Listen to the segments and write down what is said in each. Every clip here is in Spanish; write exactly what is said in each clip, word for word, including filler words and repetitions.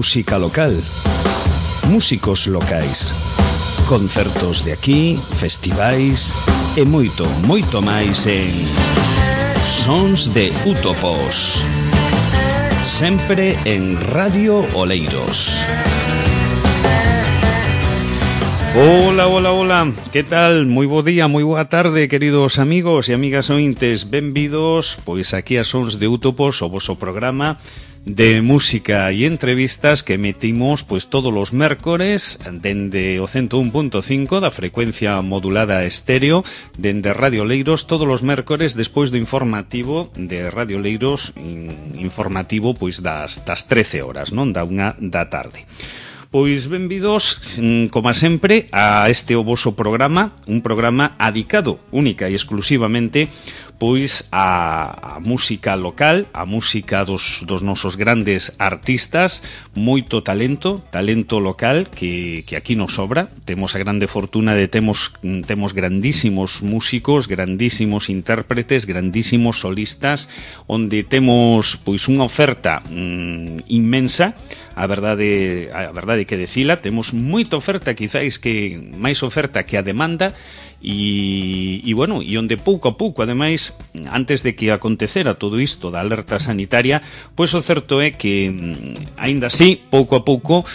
Música local, músicos locais, concertos de aquí, festivais e moito, moito máis en Sons de Útopos, sempre en Radio Oleiros. Hola, hola, hola, que tal? Moi bo día, moi boa tarde, queridos amigos e amigas ointes. Benvidos, pois aquí a Sons de Útopos, o voso programa de música e entrevistas que emitimos pois todos os mércores dende o ciento un punto cinco da frecuencia modulada estéreo dende Radio Oleiros todos os mércores despois do informativo de Radio Oleiros, informativo pois das, das trece horas, non? Da unha da tarde. Pois benvidos, como sempre, a este o voso programa, un programa adicado única e exclusivamente pois a, a música local, a música dos, dos nosos grandes artistas, moito talento, talento local que, que aquí nos sobra. Temos a grande fortuna de temos, temos grandísimos músicos, grandísimos intérpretes, grandísimos solistas, onde temos pois unha oferta mmm, inmensa. A verdade, a verdade que decila, temos moita oferta, quizáis que máis oferta que a demanda. E, e bueno, e onde pouco a pouco, ademais, antes de que acontecera todo isto da alerta sanitaria, pois o certo é que, aínda así, pouco a pouco,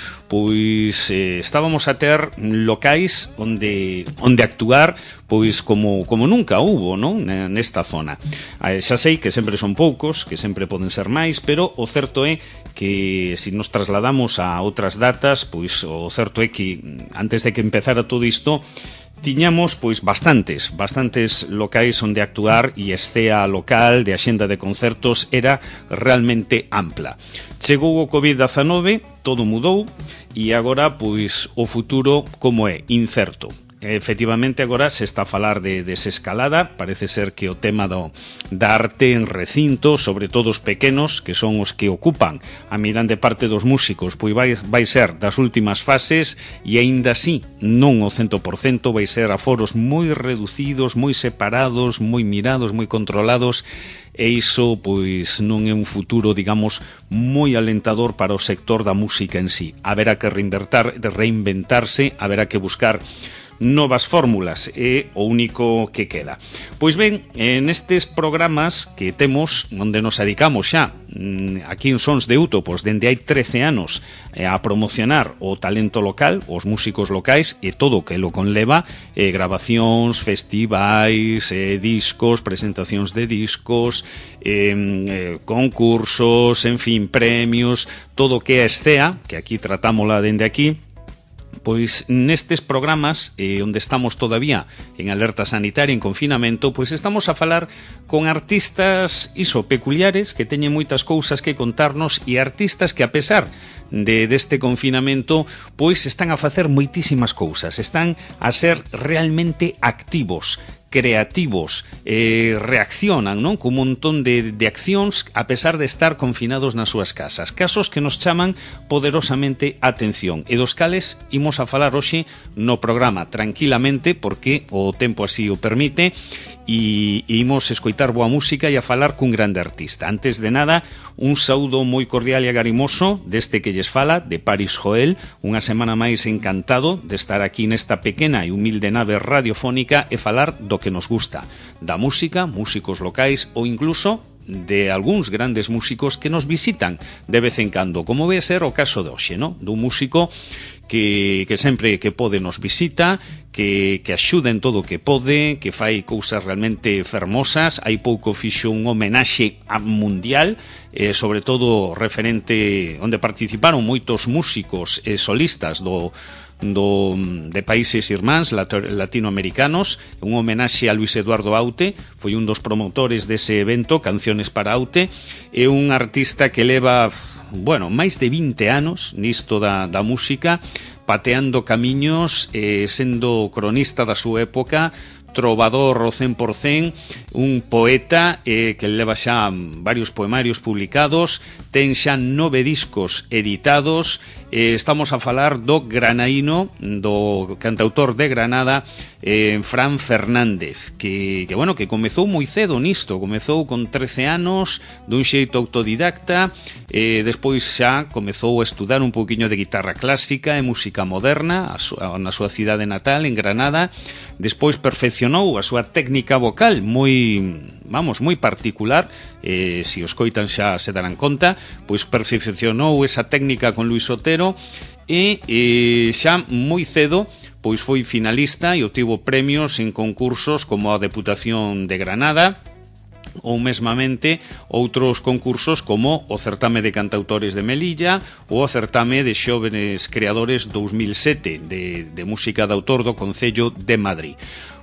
pois eh, estábamos a ter locais onde onde actuar, pois como como nunca hubo, non? Nesta zona. Eh, xa sei que sempre son poucos, que sempre poden ser máis, pero o certo é que se nos trasladamos a outras datas, pois o certo é que antes de que empezara todo isto, tiñamos pois bastantes, bastantes locais onde actuar e escea local de axenda de concertos era realmente ampla. Chegou o covid dezenove, todo mudou e agora pois o futuro como é? Incerto. Efectivamente, agora se está a falar de desescalada. Parece ser que o tema do, da arte en recinto, sobre todo os pequenos, que son os que ocupan a mirande parte dos músicos, pois vai, vai ser das últimas fases e aínda así, non o cento por cento, vai ser aforos moi reducidos, moi separados, moi mirados, moi controlados, e iso pois non é un futuro, digamos, moi alentador para o sector da música en sí. Haberá que reinventar, reinventarse, haberá que buscar novas fórmulas, é o único que queda. Pois ben, en estes programas que temos, onde nos dedicamos xa aquí en Sons de Útopos dende hai trece anos a promocionar o talento local, os músicos locais e todo o que lo conleva, eh, grabacións, festivais, eh, discos, presentacións de discos, eh, eh, concursos, en fin, premios, todo o que é escea, que aquí tratámola dende aquí. Pois nestes programas, eh, onde estamos todavía en alerta sanitaria, en confinamento, pois estamos a falar con artistas iso, peculiares, que teñen moitas cousas que contarnos e artistas que a pesar de deste confinamento, pois están a facer moitísimas cousas, están a ser realmente activos, creativos, eh, reaccionan, non? Cun montón de, de accións a pesar de estar confinados nas súas casas. Casos que nos chaman poderosamente a atención e dos cales imos a falar hoxe no programa tranquilamente porque o tempo así o permite e, e imos escoitar boa música e a falar cun grande artista. Antes de nada, un saúdo moi cordial e agarimoso deste que lles fala, de Paris Joel, unha semana máis encantado de estar aquí nesta pequena e humilde nave radiofónica e falar do que nos gusta, da música, músicos locais ou incluso de algúns grandes músicos que nos visitan de vez en cando, como ve ser o caso de hoxe, non? Dun músico que, que sempre que pode nos visita, que, que axuda en todo o que pode, que fai cousas realmente fermosas. Hai pouco fixo un homenaxe a mundial, eh, sobre todo referente onde participaron moitos músicos e solistas do Do, de países irmáns latinoamericanos, un homenaxe a Luis Eduardo Aute, foi un dos promotores dese evento, Canciones para Aute, é un artista que leva, bueno, máis de vinte anos nisto da, da música, pateando camiños, eh, sendo cronista da súa época, trovador ao cen por cen, un poeta eh, que leva xa varios poemarios publicados, ten xa nove discos editados eh, estamos a falar do granaíno, do cantautor de Granada, eh, Fran Fernández, que, que, bueno, que comezou moi cedo nisto, comezou con trece anos, dun xeito autodidacta, eh, despois xa comezou a estudar un pouquiño de guitarra clásica e música moderna a su, a, na súa cidade natal, en Granada. Despois perfeccionou a súa técnica vocal moi, vamos, moi particular, eh, se os coitan xa se darán conta, pois perfeccionou esa técnica con Luis Otero e eh, xa moi cedo pois foi finalista e obtivo premios en concursos como a Deputación de Granada ou mesmamente outros concursos como o Certame de Cantautores de Melilla ou o Certame de Xóvenes Creadores dous mil sete de, de música de autor do Concello de Madrid.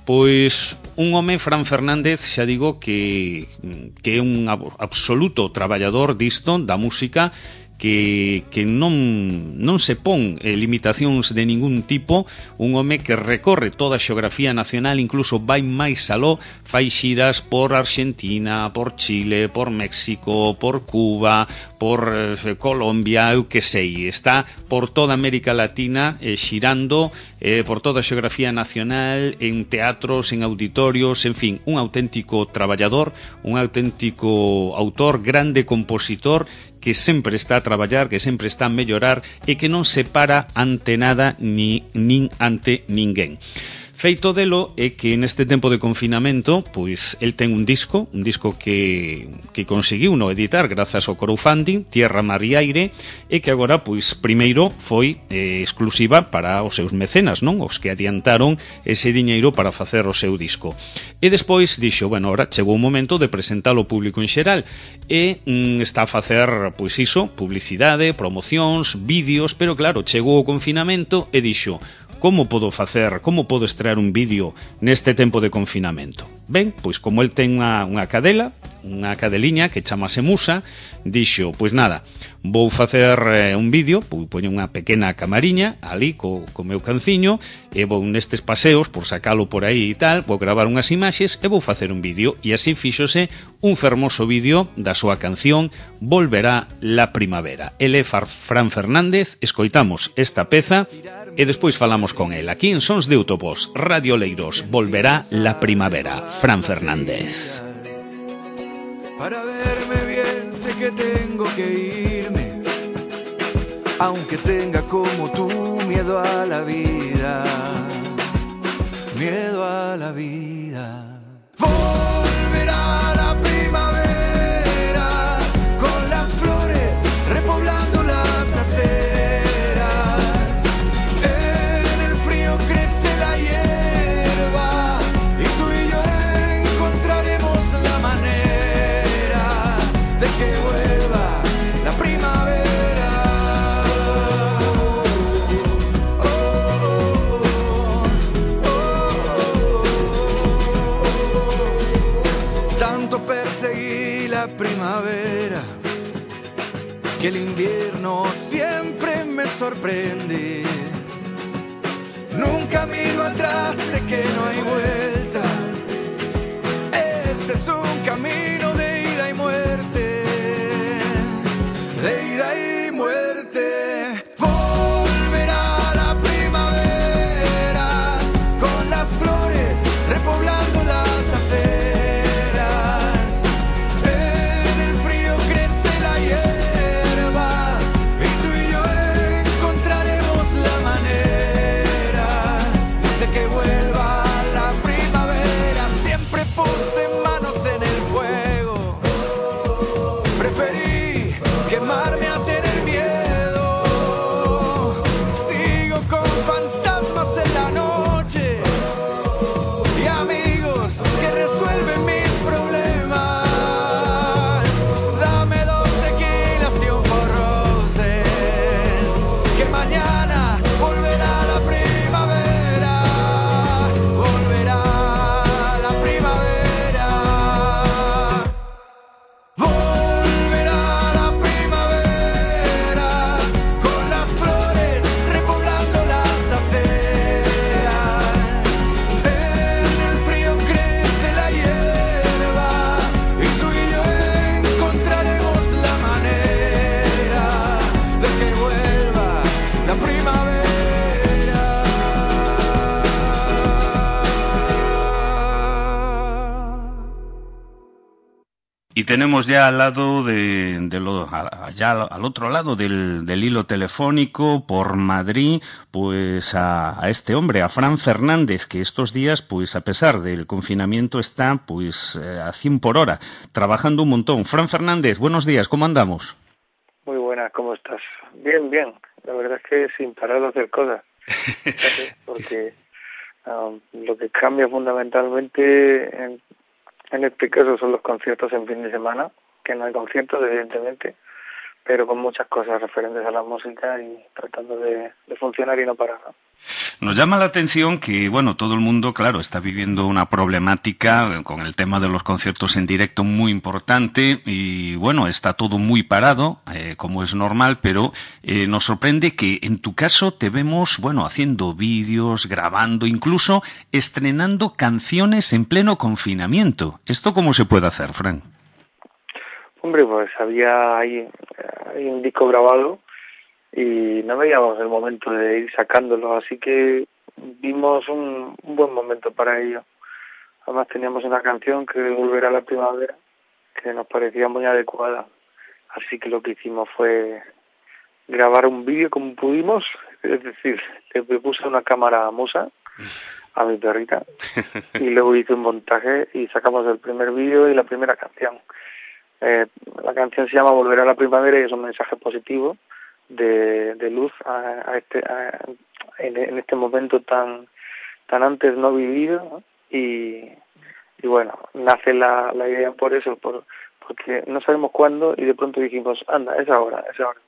Pois un home, Fran Fernández, xa digo que, que é un absoluto traballador disto, da música, que, que non, non se pon eh, limitacións de ningún tipo, un home que recorre toda a xeografía nacional, incluso vai máis aló, fai xiras por Argentina, por Chile, por México, por Cuba, por eh, Colombia, eu que sei, está por toda América Latina eh, xirando eh, por toda a xeografía nacional, en teatros, en auditorios, en fin, un auténtico traballador, un auténtico autor, grande compositor, que sempre está a traballar, que sempre está a mellorar e que non se para ante nada ni nin ante ninguén. Feito delo é que neste tempo de confinamento, pois el ten un disco, un disco que, que conseguiu no editar grazas ao crowdfunding, Tierra, Mar e Aire, e que agora, pois, primeiro foi eh, exclusiva para os seus mecenas, non? Os que adiantaron ese diñeiro para facer o seu disco. E despois dixo, bueno, ahora chegou o momento de presentalo ao público en xeral, e mm, está a facer, pois iso, publicidade, promocións, vídeos, pero claro, chegou o confinamento e dixo, como podo facer, como podo extraer un vídeo neste tempo de confinamento? Ben, pois como el ten unha, unha cadela, unha cadeliña que chamase Musa, dixo, pois nada, vou facer eh, un vídeo, poño unha pequena camariña ali co, co meu canciño, e vou nestes paseos, por sacalo por aí e tal, vou gravar unhas imaxes e vou facer un vídeo, e así fíxose un fermoso vídeo da súa canción Volverá la primavera. Ele é Fran Fernández, escoitamos esta peza e despois falamos con el. Aquí en Sons de Utopos, Radio Oleiros, Volverá la primavera. Fran Fernández. Para verme bien sé que tengo que irme, aunque tenga como tú miedo a la vida, miedo a la vida. Volverá la primavera con las flores repoblando las aceras. En el frío crece la hierba y tú y yo encontraremos la manera de que vuelva la primavera. Oh, oh, oh, oh. Tanto perseguí la primavera que el invierno siempre me sorprende. Nunca miro atrás, sé que no hay vuelta. Este es un camino de ida y muerte, de ida y muerte. Volverá la primavera con las flores repoblando las aceras. En el frío crece la hierba y tú y yo encontraremos la manera de que vuelva la primavera. Siempre puse manos en Y tenemos ya al lado de, de lo, a, ya al otro lado del, del hilo telefónico por Madrid, pues a, a este hombre, a Fran Fernández, que estos días, pues a pesar del confinamiento, está pues eh, a cien por hora, trabajando un montón. Fran Fernández, buenos días, ¿cómo andamos? Muy buena, ¿cómo estás? Bien, bien. La verdad es que sin parar de hacer cosas. Porque um, lo que cambia fundamentalmente en, en este caso son los conciertos en fin de semana, que no hay conciertos, evidentemente, pero con muchas cosas referentes a la música y tratando de, de funcionar y no parar, ¿no? Nos llama la atención que, bueno, todo el mundo, claro, está viviendo una problemática con el tema de los conciertos en directo muy importante y, bueno, está todo muy parado, eh, como es normal, pero eh, nos sorprende que en tu caso te vemos, bueno, haciendo vídeos, grabando, incluso estrenando canciones en pleno confinamiento. ¿Esto cómo se puede hacer, Fran? Hombre, pues había ahí, hay un disco grabado y no veíamos el momento de ir sacándolo, así que vimos un, un buen momento para ello. Además teníamos una canción que volverá a la primavera, que nos parecía muy adecuada, así que lo que hicimos fue grabar un vídeo como pudimos, es decir, le puse una cámara musa a mi perrita y luego hice un montaje y sacamos el primer vídeo y la primera canción. Eh, la canción se llama Volverá a la primavera y es un mensaje positivo de, de luz a, a este a, en, en este momento tan tan antes no vivido, ¿no? y y bueno, nace la, la idea por eso, por porque no sabemos cuándo y de pronto dijimos, anda, es ahora, es ahora.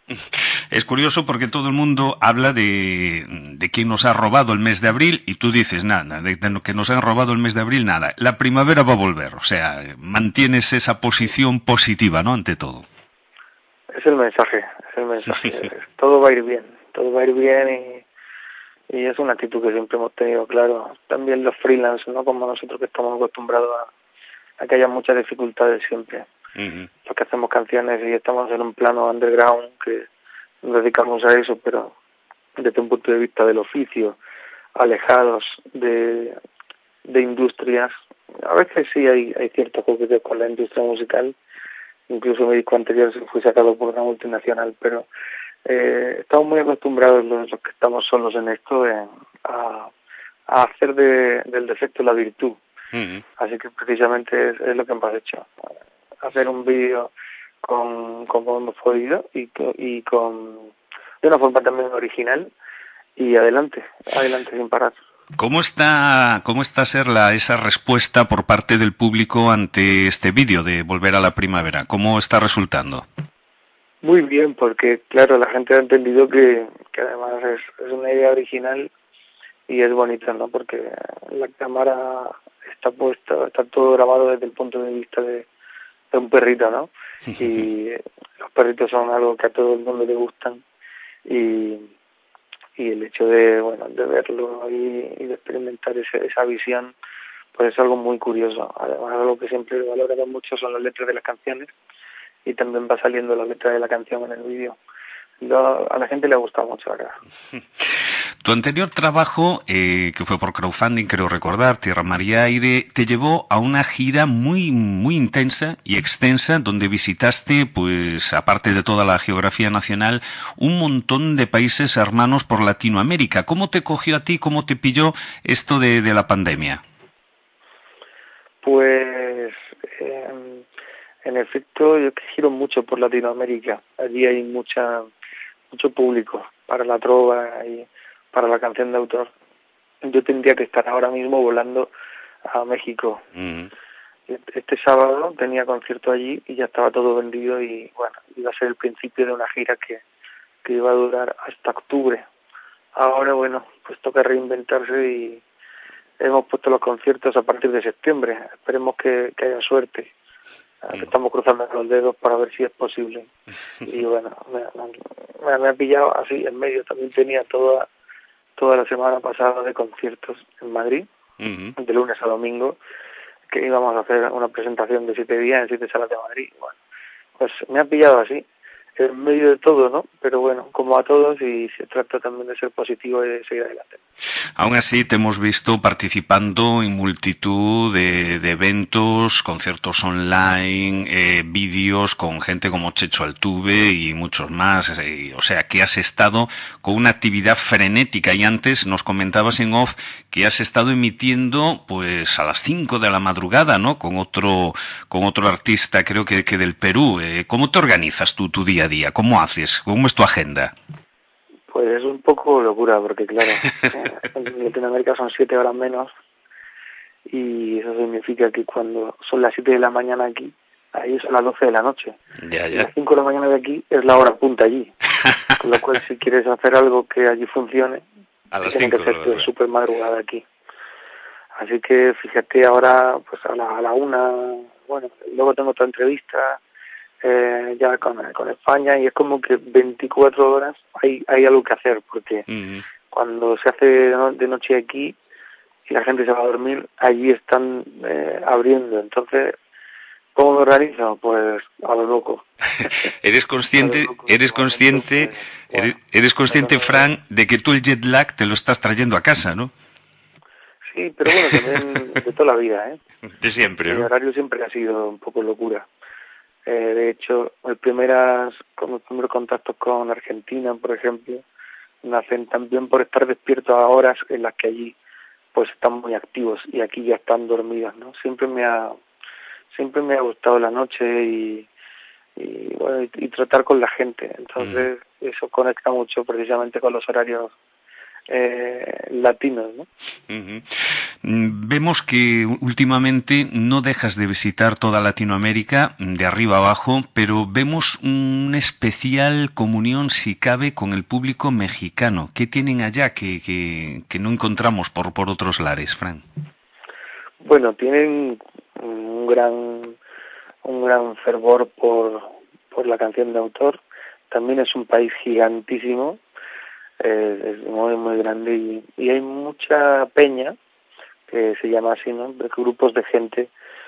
Es curioso porque todo el mundo habla de, de quién nos ha robado el mes de abril y tú dices nada, de, de que nos han robado el mes de abril nada. La primavera va a volver, o sea, mantienes esa posición positiva, ¿no? Ante todo. Es el mensaje, es el mensaje. Todo va a ir bien, todo va a ir bien y, y es una actitud que siempre hemos tenido, claro. También los freelance, ¿no? Como nosotros que estamos acostumbrados a, a que haya muchas dificultades siempre. Uh-huh. Los que hacemos canciones y estamos en un plano underground que nos dedicamos a eso, pero desde un punto de vista del oficio, alejados de, de industrias. A veces sí hay, hay cierto coqueteo con la industria musical. Incluso mi disco anterior fue sacado por una multinacional, pero eh, estamos muy acostumbrados los, los que estamos solos en esto eh, a, a hacer de, del defecto la virtud. Uh-huh. Así que precisamente es, es lo que hemos hecho. Hacer un vídeo con como hemos podido y, y con de una forma también original y adelante, adelante sin parar. ¿Cómo está, cómo está Serla esa respuesta por parte del público ante este vídeo de Volver a la Primavera? ¿Cómo está resultando? Muy bien, porque claro, la gente ha entendido que, que además es, es una idea original y es bonita, ¿no? Porque la cámara está puesta, está todo grabado desde el punto de vista de, de un perrito, ¿no? Y los perritos son algo que a todo el mundo le gustan y y el hecho de bueno de verlo ahí y de experimentar ese, esa visión pues es algo muy curioso. Además, algo que siempre valoramos mucho son las letras de las canciones y también va saliendo la letra de la canción en el vídeo. Lo, a la gente le ha gustado mucho acá. Tu anterior trabajo, eh, que fue por crowdfunding, creo recordar, Tierra, Mar y Aire, te llevó a una gira muy muy intensa y extensa, donde visitaste, pues, aparte de toda la geografía nacional, un montón de países hermanos por Latinoamérica. ¿Cómo te cogió a ti, cómo te pilló esto de, de la pandemia? Pues, eh, en efecto, yo giro mucho por Latinoamérica. Allí hay mucha mucho público para la trova y para la canción de autor. Yo tendría que estar ahora mismo volando a México. Uh-huh. Este sábado tenía concierto allí y ya estaba todo vendido y bueno, iba a ser el principio de una gira que, que iba a durar hasta octubre. Ahora bueno, pues toca reinventarse y hemos puesto los conciertos a partir de septiembre. Esperemos que, que haya suerte. Estamos cruzando los dedos para ver si es posible. Y bueno, me, me, me ha pillado así en medio. También tenía toda toda la semana pasada de conciertos en Madrid, uh-huh. de lunes a domingo, que íbamos a hacer una presentación de siete días en siete salas de Madrid. Bueno, pues me ha pillado así. en medio de todo, ¿no? Pero bueno, como a todos, y se trata también de ser positivo y de seguir adelante. Aún así, te hemos visto participando en multitud de, de eventos, conciertos online, eh, vídeos con gente como Checho Altuve y muchos más. Eh, o sea, que has estado con una actividad frenética, y antes nos comentabas en off que has estado emitiendo pues a las cinco de la madrugada, ¿no? Con otro, con otro artista, creo que, que del Perú. Eh, ¿Cómo te organizas tú tu día a día? ¿Cómo haces? ¿Cómo es tu agenda? Pues es un poco locura, porque claro, eh, en Latinoamérica son siete horas menos, y eso significa que cuando son las siete de la mañana aquí, ahí son las doce de la noche. Ya, Y ya. las cinco de la mañana de aquí es la hora punta allí. Con lo cual, si quieres hacer algo que allí funcione, A las tiene cinco que ser súper madrugada aquí. Así que fíjate, ahora pues a la, a la una, bueno, luego tengo otra entrevista, Eh, ya con, con España, y es como que veinticuatro horas hay hay algo que hacer, porque Uh-huh. cuando se hace de, no, de noche aquí y la gente se va a dormir, allí están eh, abriendo. Entonces, ¿cómo me organizo? Pues a lo loco. Eres consciente, A lo loco, eres últimamente, consciente, pues, eres, bueno, eres consciente, pero no- Fran, de que tú el jet lag te lo estás trayendo a casa, ¿no? sí, pero bueno, también de toda la vida, ¿eh? De siempre, Mi ¿no? horario siempre ha sido un poco locura. Eh, de hecho, mis primeras, con mis primeros contactos con Argentina, por ejemplo, nacen también por estar despiertos a horas en las que allí pues están muy activos y aquí ya están dormidos, ¿no? Siempre me ha siempre me ha gustado la noche y y bueno y, y tratar con la gente. Entonces mm. eso conecta mucho precisamente con los horarios eh, latinos, ¿no? Uh-huh. Vemos que últimamente no dejas de visitar toda Latinoamérica de arriba abajo, pero vemos una especial comunión, si cabe, con el público mexicano. ¿Qué tienen allá que, que, que no encontramos por, por otros lares, Fran? Bueno, tienen un gran un gran fervor por por la canción de autor. También es un país gigantísimo. Eh, es muy muy grande y, y hay mucha peña, que se llama así, ¿no? De grupos de gente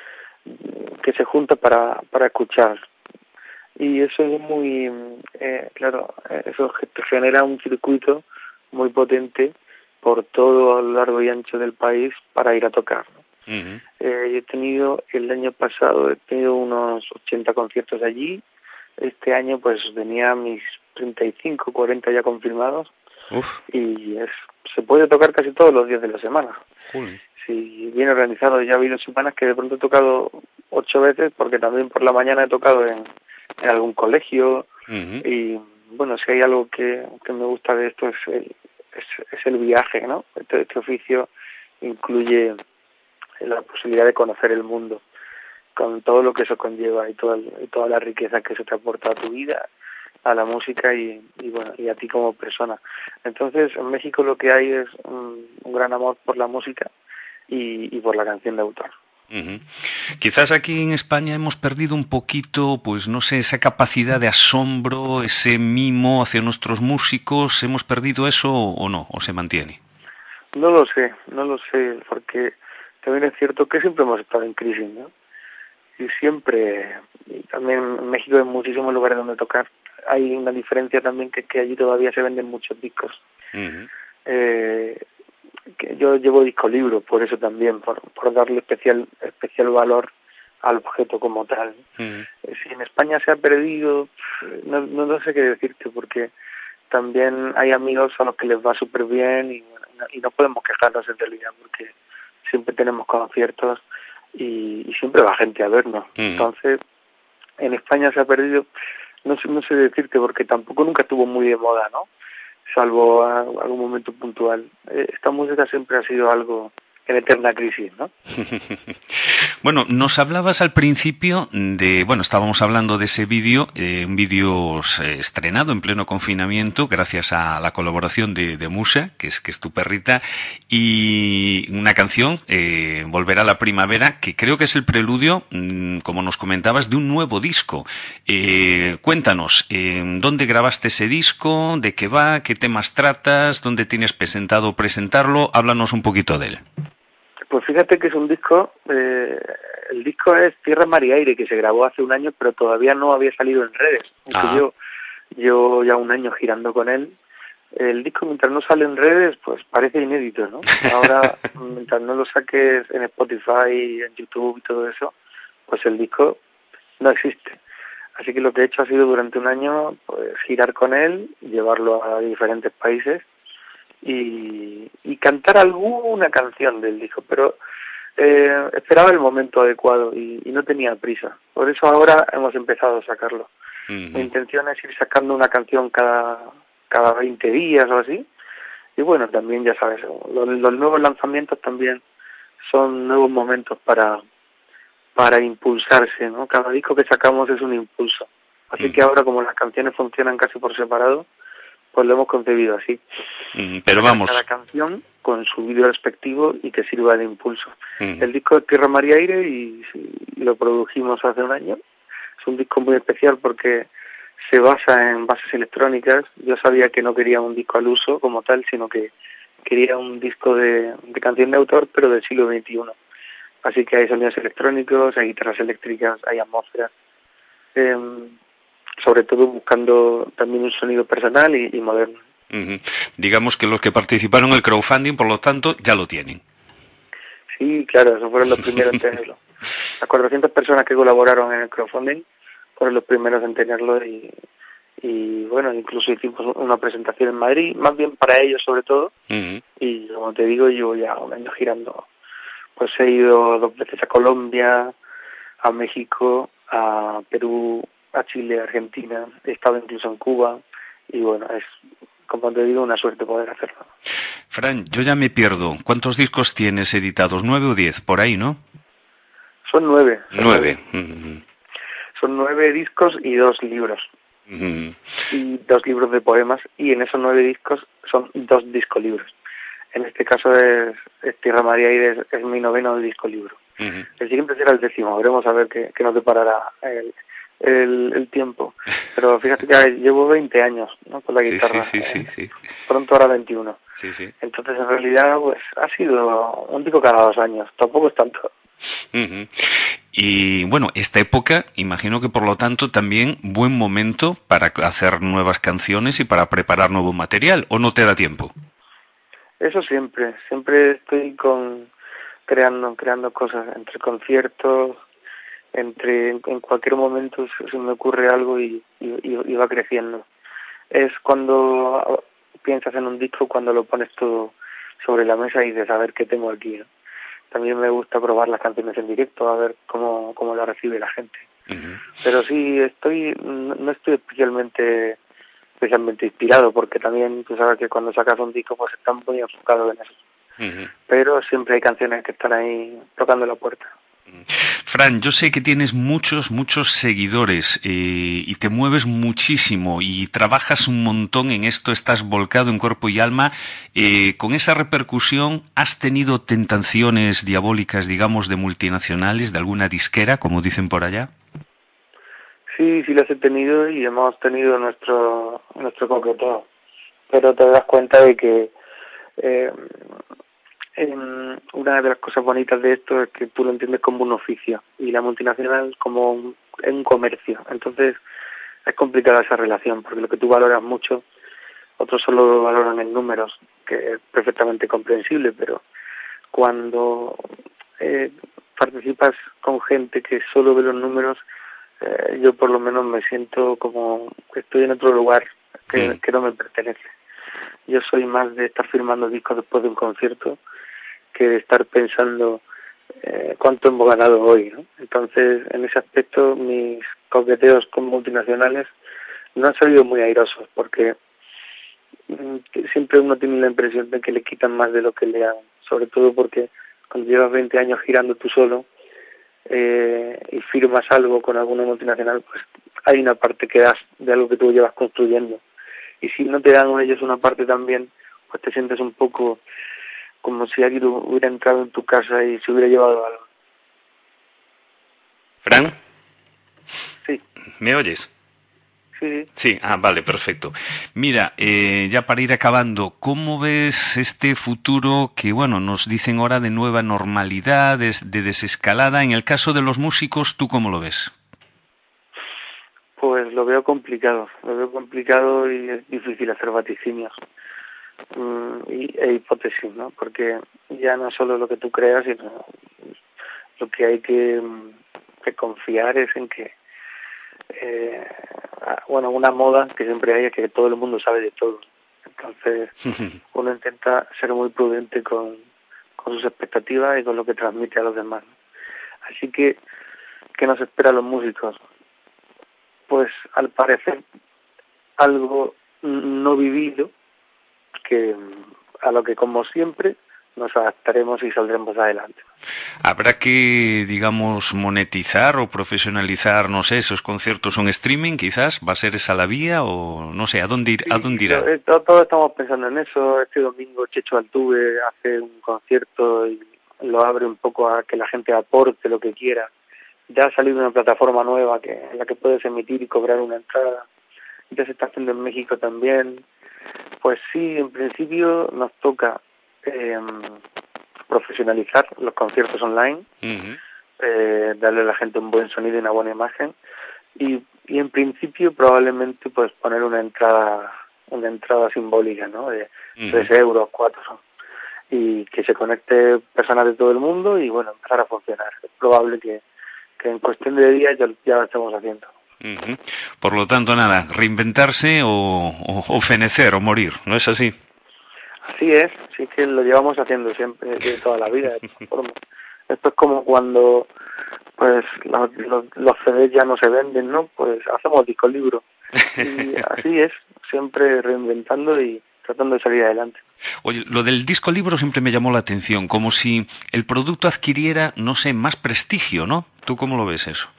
que se junta para para escuchar, y eso es muy eh, claro, eso genera un circuito muy potente por todo a lo largo y ancho del país para ir a tocar, ¿no? Uh-huh. eh, yo he tenido el año pasado he tenido unos ochenta conciertos allí. Este año pues tenía mis treinta y cinco, cuarenta ya confirmados. Uf. Y es, se puede tocar casi todos los días de la semana. Uy. Si bien organizado. Ya ha habido semanas que de pronto he tocado ocho veces, porque también por la mañana he tocado en, en algún colegio. Uh-huh. Y bueno, si hay algo que, que me gusta de esto es el, es, es el viaje, ¿no? Este, este oficio incluye la posibilidad de conocer el mundo, con todo lo que eso conlleva y toda, y toda la riqueza que eso te aporta a tu vida, a la música y, y bueno y a ti como persona. Entonces en México lo que hay es un, un gran amor por la música y, y por la canción de autor. Uh-huh. Quizás aquí en España hemos perdido un poquito, pues no sé, esa capacidad de asombro, ese mimo hacia nuestros músicos. ¿Hemos perdido eso o no? ¿O se mantiene? No lo sé, no lo sé, porque también es cierto que siempre hemos estado en crisis, ¿no? Y siempre, y también en México hay muchísimos lugares donde tocar. Hay una diferencia también, que, que allí todavía se venden muchos discos. Uh-huh. Eh, que yo llevo disco libro, por eso también, por, por darle especial especial valor al objeto como tal. Uh-huh. Eh, si en España se ha perdido, no, no, no sé qué decirte, porque también hay amigos a los que les va súper bien y, y no podemos quejarnos en realidad, porque siempre tenemos conciertos y, y siempre va gente a vernos. Uh-huh. Entonces, en España se ha perdido. No sé, no sé decirte, porque tampoco nunca estuvo muy de moda, ¿no? Salvo a, a algún momento puntual. Eh, esta música siempre ha sido algo en eterna crisis, ¿no? Bueno, nos hablabas al principio de, bueno, estábamos hablando de ese vídeo, eh, un vídeo eh, estrenado en pleno confinamiento gracias a la colaboración de, de Musa, que es que es tu perrita, y una canción, eh, Volverá a la primavera, que creo que es el preludio, mmm, como nos comentabas, de un nuevo disco. Eh, cuéntanos, eh, ¿dónde grabaste ese disco? ¿De qué va? ¿Qué temas tratas? ¿Dónde tienes presentado presentarlo? Háblanos un poquito de él. Pues fíjate que es un disco, eh, el disco es Tierra, Mar y Aire, que se grabó hace un año, pero todavía no había salido en redes. Aunque yo Llevo ya un año girando con él. El disco, mientras no sale en redes, pues parece inédito, ¿no? Ahora, mientras no lo saques en Spotify, en YouTube y todo eso, pues el disco no existe. Así que lo que he hecho ha sido durante un año pues girar con él, llevarlo a diferentes países y, y cantar alguna canción del disco, pero eh, esperaba el momento adecuado y, y no tenía prisa. Por eso ahora hemos empezado a sacarlo. Uh-huh. Mi intención es ir sacando una canción cada, cada veinte días o así. Y bueno, también ya sabes, los, los nuevos lanzamientos también son nuevos momentos para... para impulsarse, ¿no? Cada disco que sacamos es un impulso. Así mm. que ahora, como las canciones funcionan casi por separado, pues lo hemos concebido así. Mm, pero cada, vamos... Cada canción con su vídeo respectivo y que sirva de impulso. Mm. El disco es Tierra, Mar y Aire y, y lo produjimos hace un año. Es un disco muy especial porque se basa en bases electrónicas. Yo sabía que no quería un disco al uso como tal, sino que quería un disco de, de canción de autor, pero del siglo veintiuno. Así que hay sonidos electrónicos, hay guitarras eléctricas, hay atmósferas, eh, sobre todo buscando también un sonido personal y, y moderno. Uh-huh. Digamos que los que participaron en el crowdfunding, por lo tanto, ya lo tienen. Sí, claro, esos fueron los primeros en tenerlo. Las cuatrocientas personas que colaboraron en el crowdfunding fueron los primeros en tenerlo y, y bueno, incluso hicimos una presentación en Madrid, más bien para ellos sobre todo, uh-huh. Y como te digo, llevo ya un año girando. Pues he ido dos veces a Colombia, a México, a Perú, a Chile, a Argentina. He estado incluso en Cuba y bueno, es, como te digo, una suerte poder hacerlo. Fran, yo ya me pierdo. ¿Cuántos discos tienes editados? ¿Nueve o diez? Por ahí, ¿no? Son nueve. Son nueve. nueve. Uh-huh. Son nueve discos y dos libros. Uh-huh. Y dos libros de poemas y en esos nueve discos son dos discolibros. En este caso es, es Tierra, Mar y Aire, es, es mi noveno disco libro. Uh-huh. El siguiente será el décimo, veremos a ver qué, qué nos deparará el, el, el tiempo. Pero fíjate que llevo veinte años, ¿no? Con la guitarra, sí, sí, sí, sí, sí. Pronto ahora veintiuno. Sí, sí. Entonces en realidad pues ha sido un disco cada dos años, tampoco es tanto. Uh-huh. Y bueno, esta época, imagino que por lo tanto también buen momento para hacer nuevas canciones y para preparar nuevo material, ¿o no te da tiempo? Eso siempre, siempre estoy con creando, creando cosas, entre conciertos, entre en, en cualquier momento se, se me ocurre algo y, y, y va creciendo. Es cuando piensas en un disco, cuando lo pones todo sobre la mesa y dices, a ver qué tengo aquí, ¿no? También me gusta probar las canciones en directo, a ver cómo, cómo la recibe la gente. Uh-huh. Pero sí, estoy, no estoy especialmente... especialmente inspirado, porque también tú sabes que cuando sacas un disco pues están muy enfocados en eso. Uh-huh. Pero siempre hay canciones que están ahí tocando la puerta. Fran, yo sé que tienes muchos, muchos seguidores eh, y te mueves muchísimo y trabajas un montón en esto, estás volcado en cuerpo y alma. Eh, con esa repercusión, ¿has tenido tentaciones diabólicas, digamos, de multinacionales, de alguna disquera, como dicen por allá? Sí, sí las he tenido y hemos tenido nuestro nuestro coqueteo, pero te das cuenta de que eh, en una de las cosas bonitas de esto es que tú lo entiendes como un oficio y la multinacional como un, un comercio. Entonces es complicada esa relación porque lo que tú valoras mucho, otros solo lo valoran en números, que es perfectamente comprensible, pero cuando eh, participas con gente que solo ve los números, Eh, yo por lo menos me siento como que estoy en otro lugar que, mm. que no me pertenece. Yo soy más de estar firmando discos después de un concierto que de estar pensando eh, cuánto hemos ganado hoy, ¿no? Entonces, en ese aspecto, mis coqueteos con multinacionales no han salido muy airosos porque mm, siempre uno tiene la impresión de que le quitan más de lo que le dan, sobre todo porque cuando llevas veinte años girando tú solo, Eh, y firmas algo con alguna multinacional, pues hay una parte que das de algo que tú llevas construyendo, y si no te dan ellos una parte también, pues te sientes un poco como si alguien hubiera entrado en tu casa y se hubiera llevado algo. ¿Fran? Sí. ¿Me oyes? Sí. Sí, ah, vale, perfecto. Mira, eh, ya para ir acabando, ¿cómo ves este futuro que, bueno, nos dicen ahora de nueva normalidad, de, de desescalada? En el caso de los músicos, ¿tú cómo lo ves? Pues lo veo complicado, lo veo complicado y es difícil hacer vaticinios um, y, e hipótesis, ¿no? Porque ya no es solo lo que tú creas, sino lo que hay que, que confiar es en que, eh, bueno, una moda que siempre hay es que todo el mundo sabe de todo. Entonces uno intenta ser muy prudente con, con sus expectativas y con lo que transmite a los demás. Así que, ¿qué nos espera a los músicos? Pues al parecer algo no vivido, que a lo que como siempre nos adaptaremos y saldremos adelante. ¿Habrá que, digamos, monetizar o profesionalizar, no sé, esos conciertos en streaming quizás? ¿Va a ser esa la vía o no sé, a dónde, ir, Sí, a dónde irá? Todos todo estamos pensando en eso. Este domingo Checho Altuve hace un concierto y lo abre un poco a que la gente aporte lo que quiera. Ya ha salido una plataforma nueva que en la que puedes emitir y cobrar una entrada. Ya se está haciendo en México también. Pues sí, en principio nos toca eh, profesionalizar los conciertos online, uh-huh. eh, darle a la gente un buen sonido y una buena imagen, y, y en principio probablemente pues poner una entrada una entrada simbólica, ¿no? De uh-huh. tres euros, cuatro, y que se conecte personas de todo el mundo y bueno, empezar a funcionar. Es probable que, que en cuestión de días ya, ya lo estemos haciendo. Uh-huh. Por lo tanto, nada, reinventarse o, o, o fenecer o morir, ¿no es así? Así es, sí que lo llevamos haciendo siempre, de toda la vida, de todas formas. Esto es como cuando pues los, los, los C Ds ya no se venden, ¿no? Pues hacemos disco libro. Y así es, siempre reinventando y tratando de salir adelante. Oye, lo del disco libro siempre me llamó la atención, como si el producto adquiriera, no sé, más prestigio, ¿no? ¿Tú cómo lo ves eso?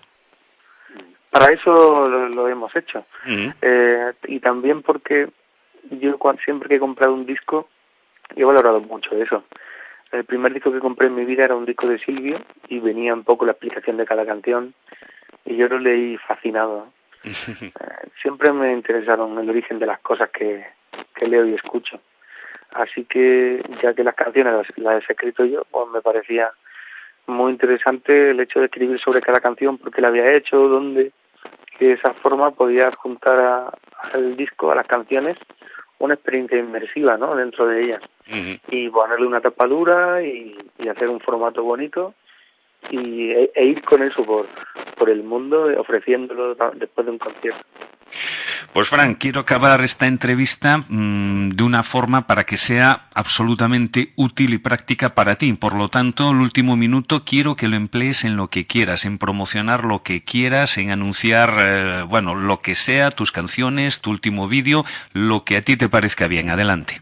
Para eso lo, lo hemos hecho. Uh-huh. Eh, y también porque yo cuando, siempre que he comprado un disco, he valorado mucho eso. El primer disco que compré en mi vida era un disco de Silvio y venía un poco la explicación de cada canción y yo lo leí fascinado. Uh-huh. Eh, siempre me interesaron el origen de las cosas que, que leo y escucho. Así que, ya que las canciones las, las he escrito yo, pues me parecía muy interesante el hecho de escribir sobre cada canción, porque la había hecho, dónde, que de esa forma podía juntar a, al disco, a las canciones, una experiencia inmersiva, ¿no?, dentro de ellas. Uh-huh. Y ponerle una tapa dura y, y hacer un formato bonito y, e, e ir con eso por, por el mundo ofreciéndolo después de un concierto. Pues Fran, quiero acabar esta entrevista mmm, de una forma para que sea absolutamente útil y práctica para ti. Por lo tanto, el último minuto quiero que lo emplees en lo que quieras, en promocionar lo que quieras, en anunciar, eh, bueno, lo que sea, tus canciones, tu último vídeo, lo que a ti te parezca bien. Adelante.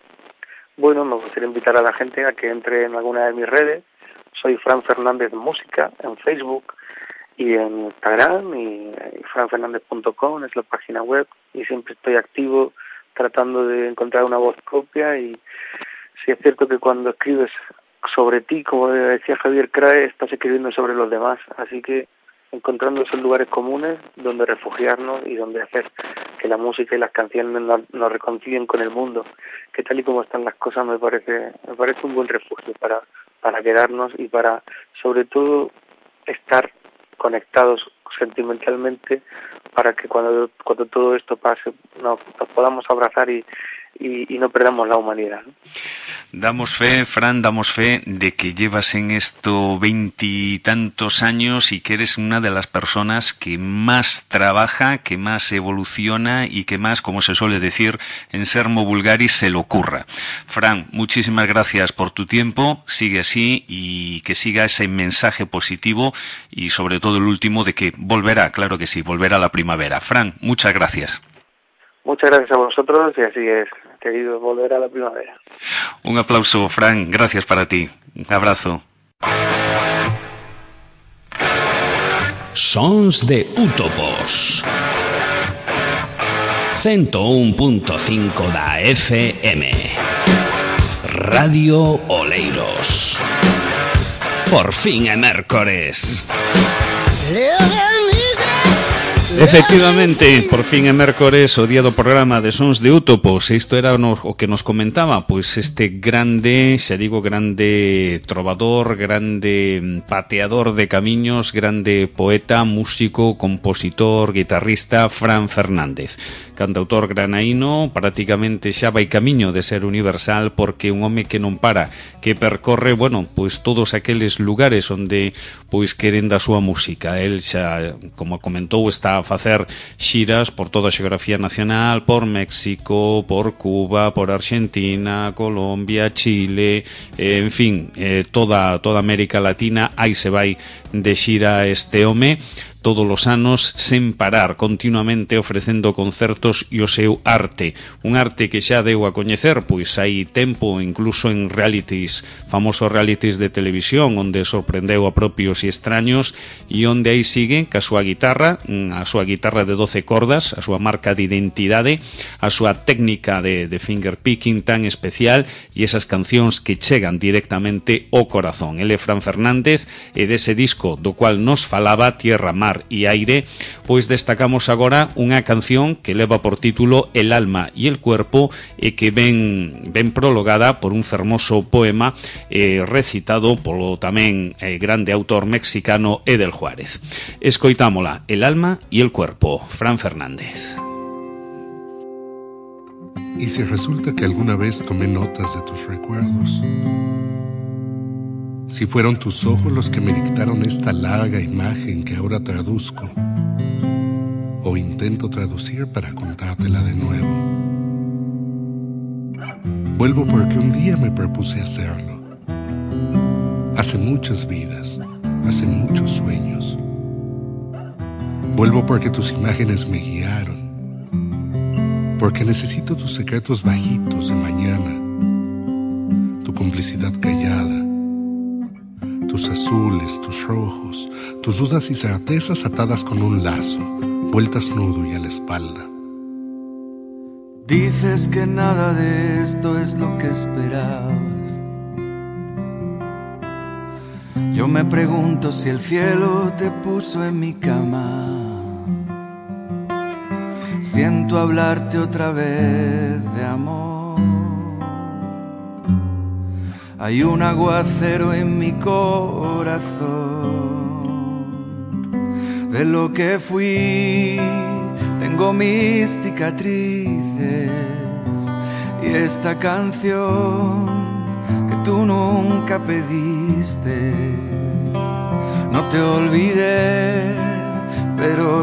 Bueno, me gustaría invitar a la gente a que entre en alguna de mis redes. Soy Fran Fernández Música en Facebook y en Instagram, y fran fernández punto com es la página web, y siempre estoy activo tratando de encontrar una voz propia. Y sí es cierto que cuando escribes sobre ti, como decía Javier Crae, estás escribiendo sobre los demás, así que encontrando esos lugares comunes donde refugiarnos y donde hacer que la música y las canciones nos, nos reconcilien con el mundo, que tal y como están las cosas me parece me parece un buen refugio para, para quedarnos y para, sobre todo, estar conectados sentimentalmente, para que cuando cuando todo esto pase nos, nos podamos abrazar y, y, y no perdamos la humanidad, ¿no? Damos fe, Fran, damos fe de que llevas en esto veintitantos años y que eres una de las personas que más trabaja, que más evoluciona y que más, como se suele decir en Sermo Vulgaris, se le ocurra. Fran, muchísimas gracias por tu tiempo, sigue así y que siga ese mensaje positivo y sobre todo el último de que volverá, claro que sí, volverá la primavera. Fran, muchas gracias. Muchas gracias a vosotros y así es, querido, volver a la primavera. Un aplauso, Fran, gracias para ti. Un abrazo. Sons de Útopos. ciento un punto cinco da F M. Radio Oleiros. Por fin é mércores. Efectivamente, por fin é mércores, o día do programa de Sons de Útopos. Isto era no, o que nos comentaba, pois este grande, xa digo, grande trovador, grande pateador de camiños, grande poeta, músico, compositor, guitarrista, Fran Fernández. Cantautor granaíno, prácticamente xa vai camiño de ser universal, porque un home que non para, que percorre, bueno, pois todos aqueles lugares onde pois queren da súa música. El xa, como comentou, está a facer xiras por toda a xeografía nacional, por México, por Cuba, por Argentina, Colombia, Chile, eh, en fin, eh, toda toda América Latina. Aí se vai de xira este home todos os anos, sen parar, continuamente ofrecendo concertos e o seu arte. Un arte que xa deu a coñecer, pois hai tempo, incluso en realities, famosos realities de televisión, onde sorprendeu a propios e extraños, e onde aí sigue, ca súa guitarra, a súa guitarra de doce cordas, a súa marca de identidade, a súa técnica de, de finger picking tan especial, e esas cancións que chegan directamente ao corazón. Ele é Fran Fernández, e dese disco do cual nos falaba, Tierra, Mar y Aire, pois destacamos agora unha canción que leva por título El alma y el cuerpo, e que ven, ven prologada por un fermoso poema eh, recitado polo tamén eh, grande autor mexicano Edel Juárez. Escoitámola, El alma y el cuerpo, Fran Fernández. ¿Y si resulta que alguna vez tomé notas de tus recuerdos? Si fueron tus ojos los que me dictaron esta larga imagen que ahora traduzco, o intento traducir para contártela de nuevo. Vuelvo porque un día me propuse hacerlo. Hace muchas vidas, hace muchos sueños. Vuelvo porque tus imágenes me guiaron, porque necesito tus secretos bajitos de mañana, tu complicidad callada, tus azules, tus rojos, tus dudas y certezas atadas con un lazo, vueltas nudo y a la espalda. Dices que nada de esto es lo que esperabas. Yo me pregunto si el cielo te puso en mi cama. Siento hablarte otra vez de amor. Hay un aguacero en mi corazón de lo que fui. Tengo mis cicatrices y esta canción que tú nunca pediste. No te olvidé, pero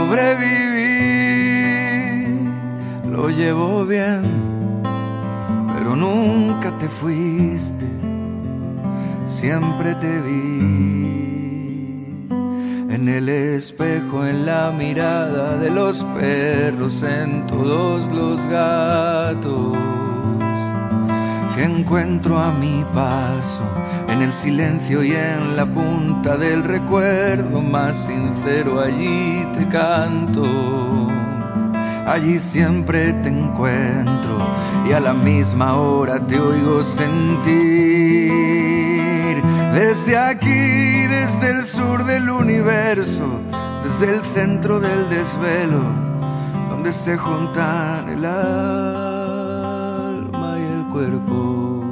sobreviví. Lo llevo bien, pero nunca te fuiste, siempre te vi. En el espejo, en la mirada de los perros, en todos los gatos que encuentro a mi paso, en el silencio y en la punta del recuerdo más sincero, allí te canto. Allí siempre te encuentro y a la misma hora te oigo sentir. Desde aquí, desde el sur del universo, desde el centro del desvelo, donde se juntan el alma y el cuerpo.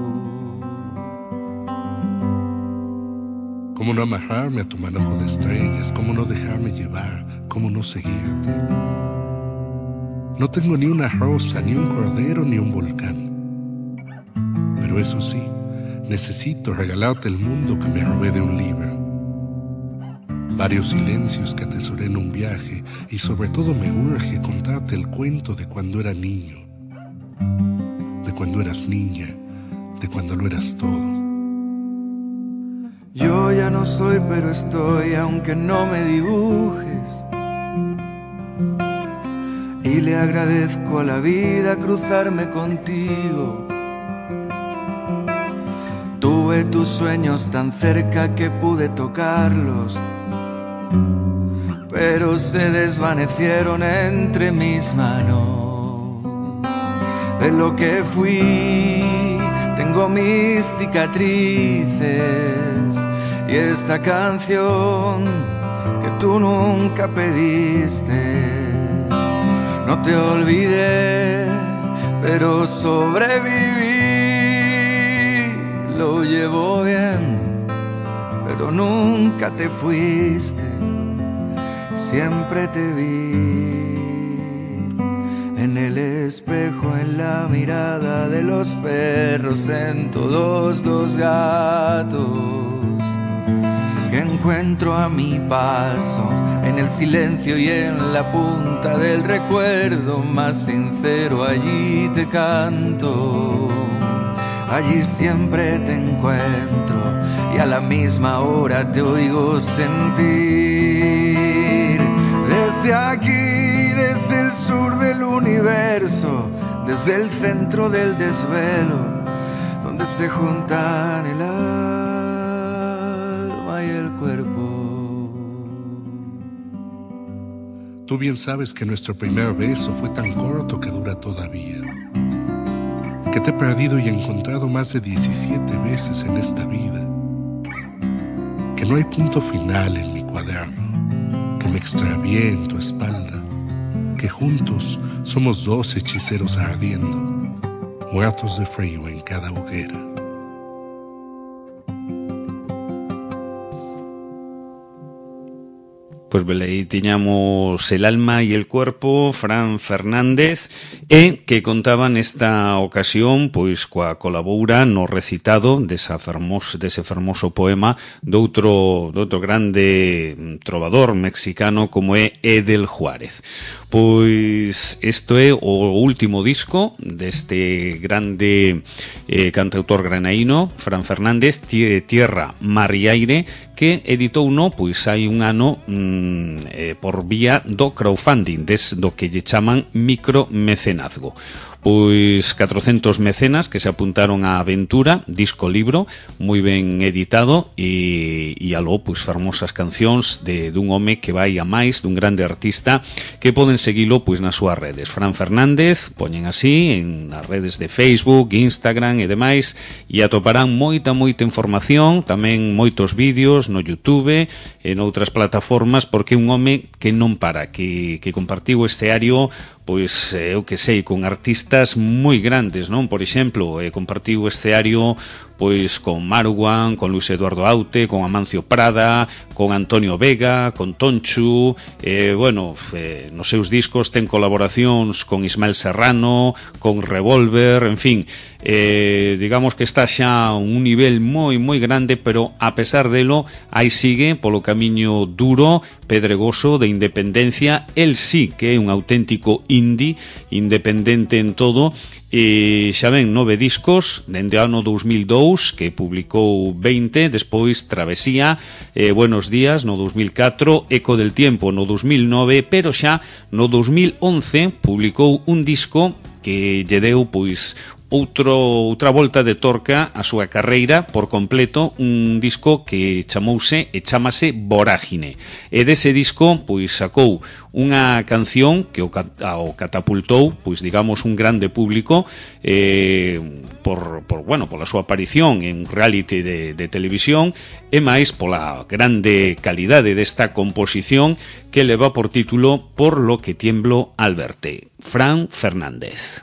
¿Cómo no amarrarme a tu manojo de estrellas? ¿Cómo no dejarme llevar? ¿Cómo no seguirte? No tengo ni una rosa, ni un cordero, ni un volcán. Pero eso sí, necesito regalarte el mundo que me robé de un libro. Varios silencios que atesoré en un viaje, y sobre todo me urge contarte el cuento de cuando era niño, de cuando eras niña, de cuando lo eras todo. Yo ya no soy, pero estoy, aunque no me dibujes. Y le agradezco a la vida cruzarme contigo. Tuve tus sueños tan cerca que pude tocarlos, pero se desvanecieron entre mis manos. De lo que fui, tengo mis cicatrices y esta canción que que tú nunca pediste. No te olvidé, pero sobreviví. Lo llevo bien, pero nunca te fuiste. Siempre te vi en el espejo, en la mirada de los perros, en todos los gatos que encuentro a mi paso, en el silencio y en la punta del recuerdo más sincero. Allí te canto, allí siempre te encuentro y a la misma hora te oigo sentir. Desde aquí, desde el sur del universo, desde el centro del desvelo, donde se juntan el alma y el cuerpo. Tú bien sabes que nuestro primer beso fue tan corto que dura todavía, que te he perdido y encontrado más de diecisiete veces en esta vida, que no hay punto final en mi cuaderno, que me extravié en tu espalda, que juntos somos dos hechiceros ardiendo, muertos de frío en cada hoguera. Pues aí tiñamos El alma e el cuerpo, Fran Fernández, e que contaba nesta ocasión pois coa colaboura no recitado desa fermos, dese fermoso poema doutro, doutro grande trovador mexicano como é Edel Juárez. Pois isto é o último disco deste grande eh, cantautor granaíno, Fran Fernández, Tierra, Mar e Aire, que editou no, pois hai un ano mmm, eh, por vía do crowdfunding, des do que lle chaman micromecenazgo. Pois catrocentos mecenas que se apuntaron á aventura, disco libro, moi ben editado e, e aló, pois fermosas cancións de dun home que vai a máis, dun grande artista que poden seguilo pois nas súas redes. Fran Fernández, poñen así en as redes de Facebook, Instagram e demais, e atoparán moita, moita información, tamén moitos vídeos no YouTube e noutras plataformas, porque é un home que non para, que, que compartiu este ario pois eu que sei, con artistas moi grandes, non? Por exemplo, eh, compartiu escenario pois con Marwan, con Luis Eduardo Aute, con Amancio Prada, con Antonio Vega, con Tonchu, eh, bueno, eh, nos seus discos ten colaboracións con Ismael Serrano, con Revolver, en fin, eh, digamos que está xa a un nivel moi, moi grande, pero a pesar delo, aí sigue polo camiño duro, pedregoso de independencia. El sí que é un auténtico indie, independente en todo, e xa ven nove discos dende o ano dous mil dous, que publicou veinte, despois Travesía, eh, Buenos Días no dous mil catro, Eco del Tiempo no dous mil nove, pero xa no dous mil once publicou un disco que lle deu pois outro, outra volta de torca a súa carreira por completo, un disco que chamouse e chamase Vorágine, e dese disco pois sacou unha canción que o, o catapultou, pois digamos un grande público eh, por, por, bueno, pola súa aparición en un reality de, de televisión e máis pola grande calidade desta composición que leva por título Por lo que tiemblo al verte. Fran Fernández.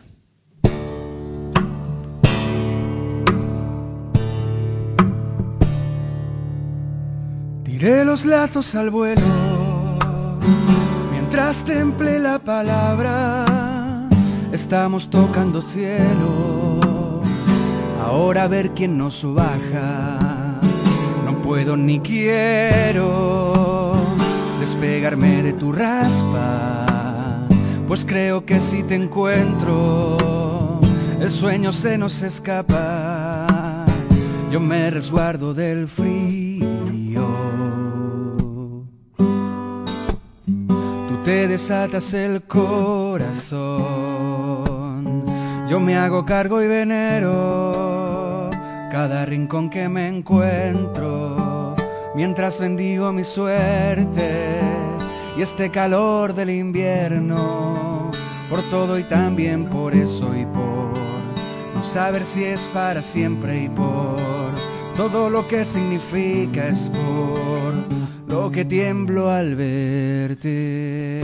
Tiré los lazos al vuelo mientras templé la palabra. Estamos tocando cielo, ahora a ver quién nos baja. No puedo ni quiero despegarme de tu raspa, pues creo que si te encuentro el sueño se nos escapa. Yo me resguardo del frío, te desatas el corazón, yo me hago cargo y venero cada rincón que me encuentro, mientras bendigo mi suerte y este calor del invierno, por todo y también por eso y por no saber si es para siempre y por todo lo que significa, es por lo que tiemblo al verte.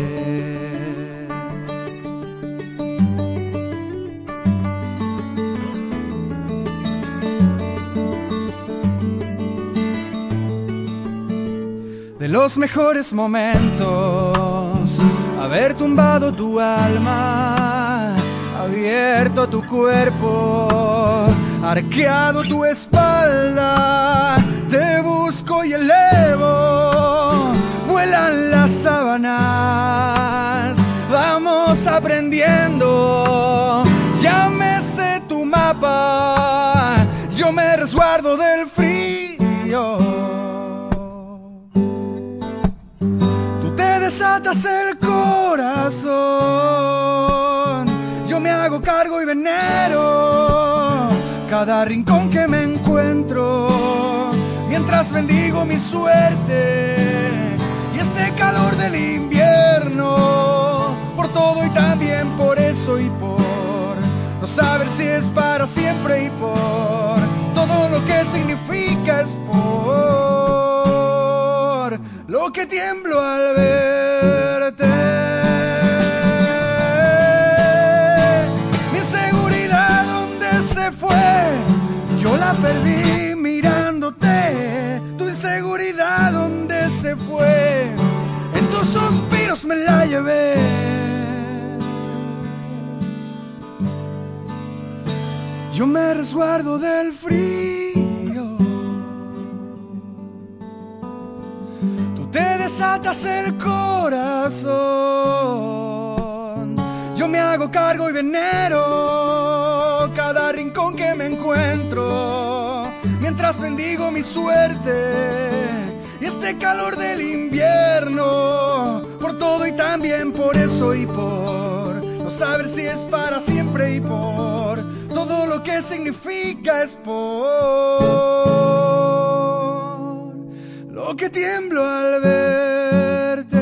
De los mejores momentos, haber tumbado tu alma, abierto tu cuerpo, arqueado tu espalda, te busco y elevo, vuelan las sábanas, vamos aprendiendo, ya me sé tu mapa, yo me resguardo del frío. Desatas el corazón, yo me hago cargo y venero cada rincón que me encuentro, mientras bendigo mi suerte y este calor del invierno, por todo y también por eso y por no saber si es para siempre y por todo lo que significa es por lo que tiemblo al verte. Mi inseguridad, ¿dónde se fue? Yo la perdí mirándote. Tu inseguridad, ¿dónde se fue? En tus suspiros me la llevé. Yo me resguardo del frío. Te desatas el corazón, yo me hago cargo y venero cada rincón que me encuentro, mientras bendigo mi suerte y este calor del invierno, por todo y también por eso y por no saber si es para siempre y por todo lo que significa es por lo que tiemblo al verte.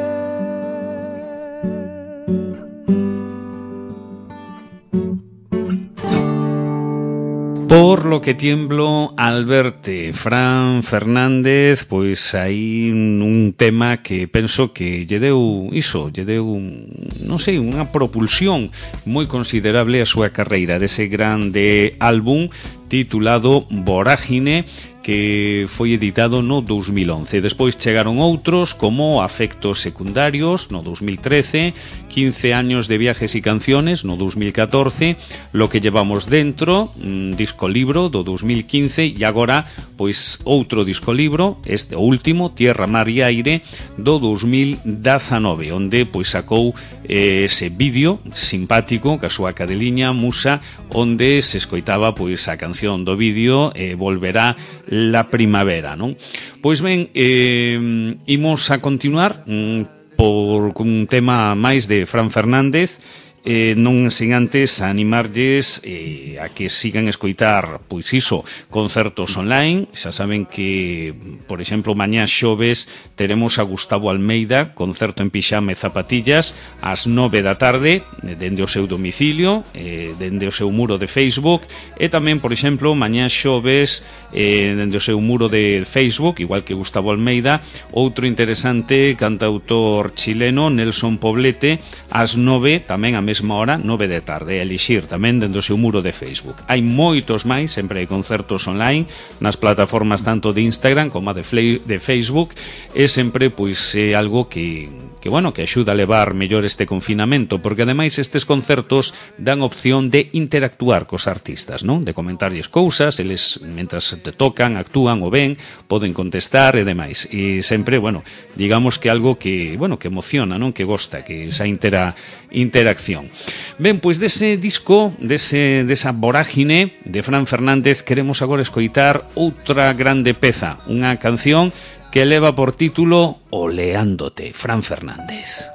Por lo que tiemblo al verte, Fran Fernández, pois aí un tema que penso que lle deu iso, lle deu, non sei, unha propulsión moi considerable a súa carreira dese grande álbum titulado Vorágine, que foi editado no dous mil once. Despois chegaron outros como Afectos secundarios no dous mil trece, quince años de viajes y canciones no dous mil catorce, Lo que llevamos dentro, un disco libro do dous mil quince, e agora pois outro disco libro, este último, Tierra, Mar e Aire, do dous mil dezanove, onde pois sacou eh, ese vídeo simpático ca súa cadeliña Musa, onde se escoitaba pois a canción do vídeo eh, Volverá la primavera, non? Pois ben, eh, imos a continuar mm, por un tema máis de Fran Fernández, eh, non sen antes animarlles eh, a que sigan escoitar, pois iso, concertos online. Xa saben que, por exemplo, mañá xoves teremos a Gustavo Almeida, concerto en pixama e zapatillas ás nove da tarde, dende o seu domicilio, eh, dende o seu muro de Facebook, e tamén, por exemplo, mañá xoves eh, dende o seu muro de Facebook, igual que Gustavo Almeida, outro interesante cantautor chileno, Nelson Poblete, ás nove, tamén a mesma hora, nove da tarde, elixir tamén dende o seu muro de Facebook. Hai moitos máis, sempre hai concertos online nas plataformas tanto de Instagram como de, de Facebook, e sempre pois é algo que que bueno, que axuda a levar mellor este confinamento, porque ademais estes concertos dan opción de interactuar cos artistas, non? De comentarlles cousas, eles mentras te tocan, actúan ou ven, poden contestar e demais. E sempre, bueno, digamos que algo que, bueno, que emociona, non? Que gosta, que esa intera, interacción. Ben, pois dese disco, dese, desa vorágine de Fran Fernández, queremos agora escoitar outra grande peza, unha canción que leva por título Oleándote, Fran Fernández.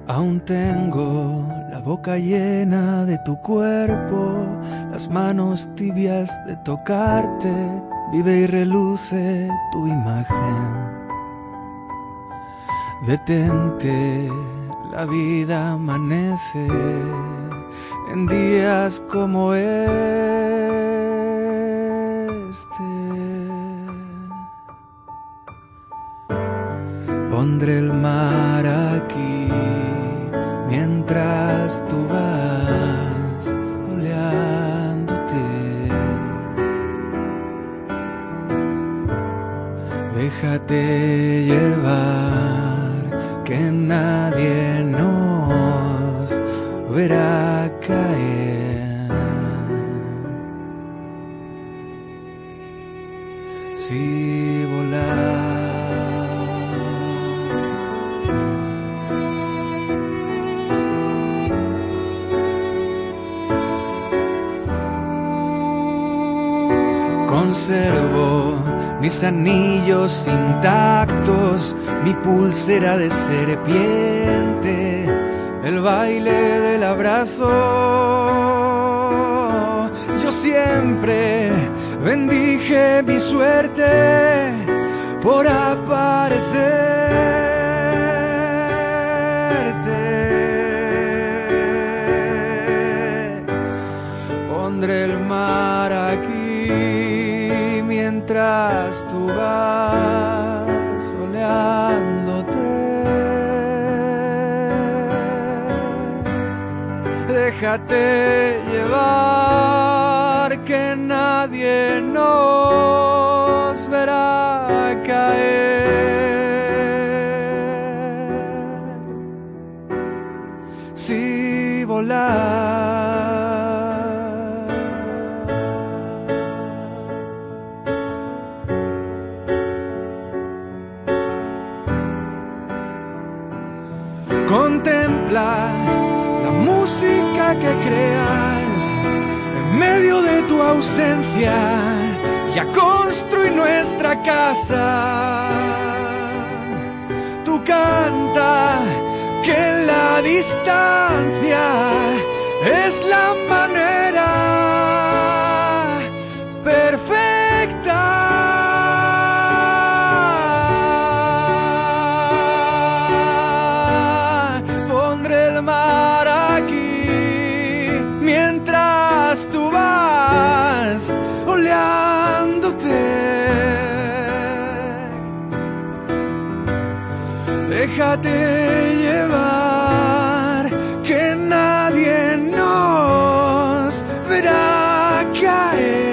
Aún tengo la boca llena de tu cuerpo, las manos tibias de tocarte, vive y reluce tu imagen. Detente, la vida amanece en días como este. Pondré el mar aquí mientras tú vas oleándote. Déjate llevar, que nadie nos verá caer. Si volar conservo mis anillos intactos, mi pulsera de serpiente, el baile del abrazo. Yo siempre bendije mi suerte por aparecerte. Pondré el mar aquí mientras tú vas soleándote. Déjate llevar, que nadie nos verá caer. Si volar contempla la música que creas en medio de tu ausencia. Ya construí nuestra casa. Tú canta que en la distancia es la manera perfecta. Tú vas oleándote. Déjate llevar, que nadie nos verá caer.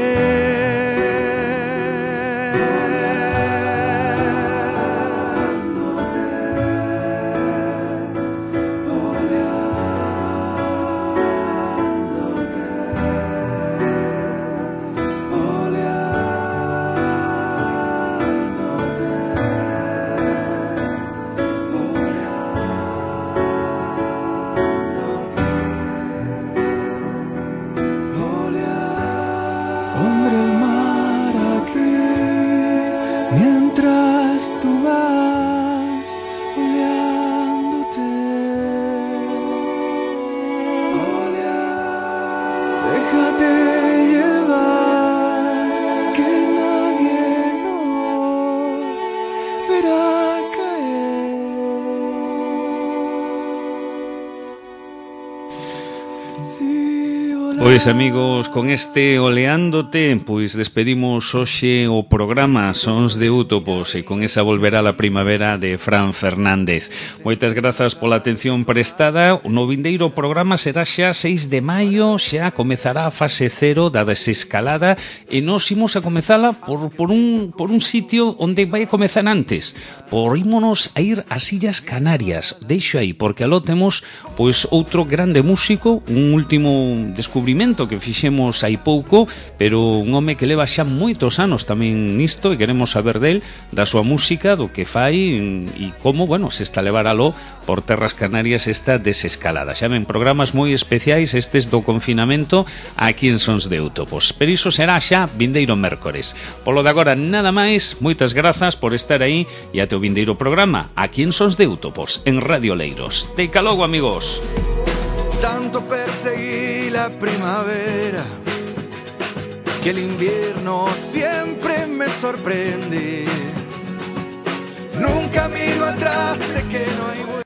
Pois amigos, con este oleándote, pois despedimos hoxe o programa Sons de Útopos e con esa volverá la primavera de Fran Fernández. Moitas grazas pola atención prestada. O no vindeiro programa será xa seis de maio, xa comezará a fase cero da desescalada e nos imos a comezala por, por, un, por un sitio onde vai a comezar antes. Por ímonos a ir ás Illas Canarias. Deixo aí, porque aló temos pois outro grande músico, un último descubrimento descubrimento que fixemos hai pouco, pero un home que leva xa moitos anos tamén nisto, e queremos saber del, da súa música, do que fai e como, bueno, se está a levar aló por terras canarias esta desescalada. Xa ven, programas moi especiais estes do confinamento aquí en Sons de Eutopos, pero iso será xa vindeiro mércores. Polo de agora nada máis, moitas grazas por estar aí e até o vindeiro programa aquí en Sons de Eutopos, en Radio Leiros. Deica logo, amigos. Tanto perseguí la primavera que el invierno siempre me sorprende. Nunca miro atrás, sé que no hay vuelta.